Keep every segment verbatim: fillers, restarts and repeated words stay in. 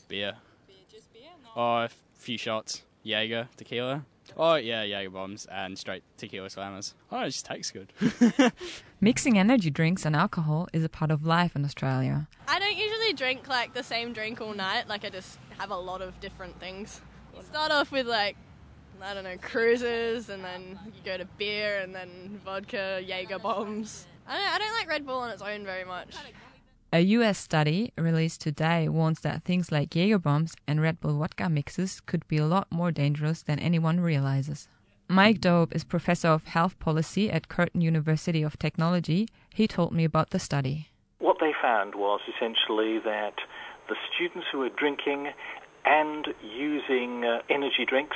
just beer. Beer, just beer? Not... Oh, a few shots. Jaeger, tequila. Oh, yeah, Jaeger bombs and straight tequila slammers. Oh, it just tastes good. Mixing energy drinks and alcohol is a part of life in Australia. I don't usually drink, like, the same drink all night. Like, I just have a lot of different things. You start off with, like, I don't know, cruises, and then you go to beer, and then vodka, Jaeger bombs. I don't, I don't like Red Bull on its own very much. A U S study released today warns that things like Jaeger bombs and Red Bull vodka mixes could be a lot more dangerous than anyone realizes. Mike Daube is professor of health policy at Curtin University of Technology. He told me about the study. What they found was essentially that the students who were drinking and using uh, energy drinks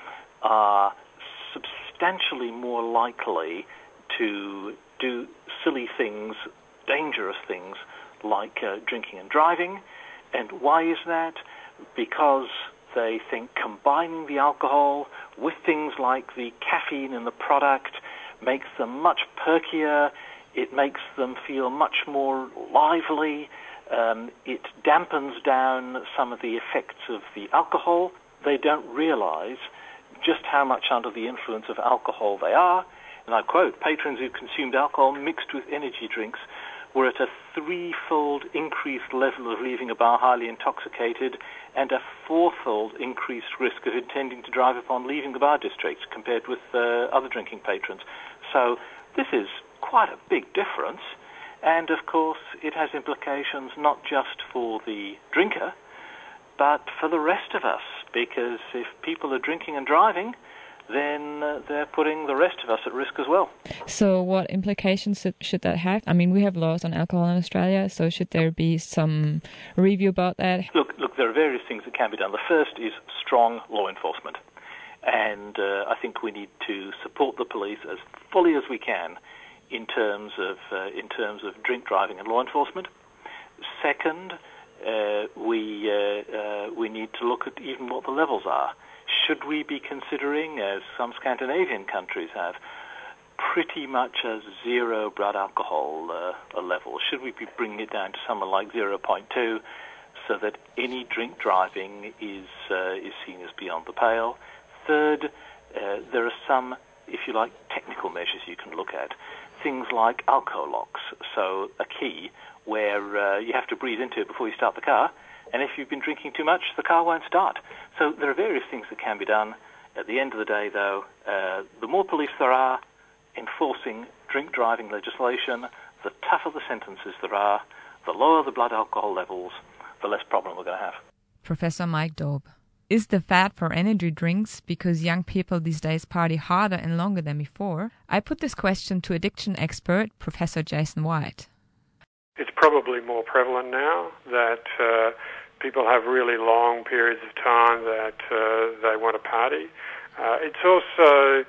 are substantially more likely to do silly things, dangerous things, like uh, drinking and driving. And why is that? Because they think combining the alcohol with things like the caffeine in the product makes them much perkier, it makes them feel much more lively, um, it dampens down some of the effects of the alcohol. They don't realize just how much under the influence of alcohol they are. And I quote, patrons who consumed alcohol mixed with energy drinks were at a threefold increased level of leaving a bar highly intoxicated and a fourfold increased risk of intending to drive upon leaving the bar district compared with uh, other drinking patrons. So this is quite a big difference, and of course it has implications not just for the drinker, but for the rest of us, because if people are drinking and driving, then uh, they're putting the rest of us at risk as well. So what implications should, should that have? I mean, we have laws on alcohol in Australia, so should there be some review about that? Look, look, there are various things that can be done. The first is strong law enforcement. And uh, I think we need to support the police as fully as we can in terms of uh, in terms of drink driving and law enforcement. Second, uh, we uh, uh, we need to look at even what the levels are. Should we be considering, as some Scandinavian countries have, pretty much a zero blood alcohol uh, level? Should we be bringing it down to something like zero point two, so that any drink driving is uh, is seen as beyond the pale? Third, uh, there are some, if you like, technical measures you can look at. Things like alcohol locks, so a key where uh, you have to breathe into it before you start the car, and if you've been drinking too much, the car won't start. So there are various things that can be done. At the end of the day, though, uh, the more police there are enforcing drink driving legislation, the tougher the sentences there are, the lower the blood alcohol levels, the less problem we're going to have. Professor Mike Daube. Is the fad for energy drinks because young people these days party harder and longer than before? I put this question to addiction expert Professor Jason White. It's probably more prevalent now that uh, people have really long periods of time that uh, they want to party. Uh, it's also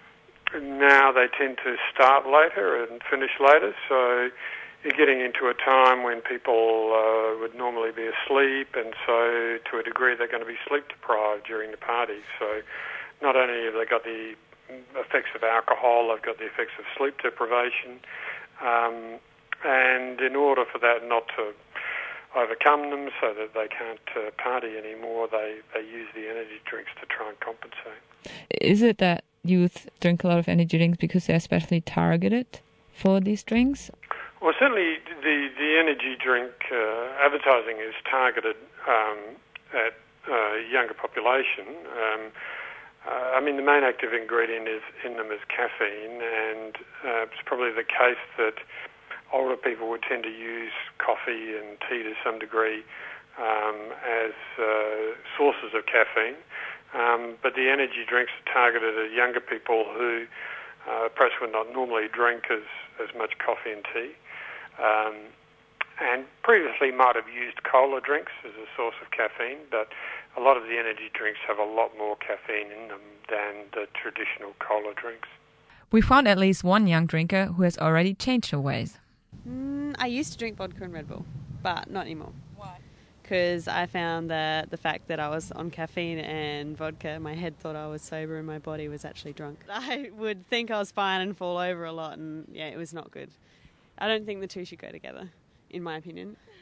now they tend to start later and finish later, so you're getting into a time when people uh, would normally be asleep, and so to a degree they're going to be sleep deprived during the party. So not only have they got the effects of alcohol, they've got the effects of sleep deprivation, um, and in order for that not to overcome them so that they can't uh, party anymore, they, they use the energy drinks to try and compensate. Is it that youth drink a lot of energy drinks because they're especially targeted for these drinks? Well, certainly the, the energy drink uh, advertising is targeted um, at uh, younger population. Um, uh, I mean, the main active ingredient is in them is caffeine, and uh, it's probably the case that older people would tend to use coffee and tea to some degree um, as uh, sources of caffeine. Um, but the energy drinks are targeted at younger people who uh, perhaps would not normally drink as, as much coffee and tea. Um, and previously might have used cola drinks as a source of caffeine, but a lot of the energy drinks have a lot more caffeine in them than the traditional cola drinks. We found at least one young drinker who has already changed her ways. Mm, I used to drink vodka and Red Bull, but not anymore. Why? Because I found that the fact that I was on caffeine and vodka, my head thought I was sober and my body was actually drunk. I would think I was fine and fall over a lot, and yeah, it was not good. I don't think the two should go together, in my opinion.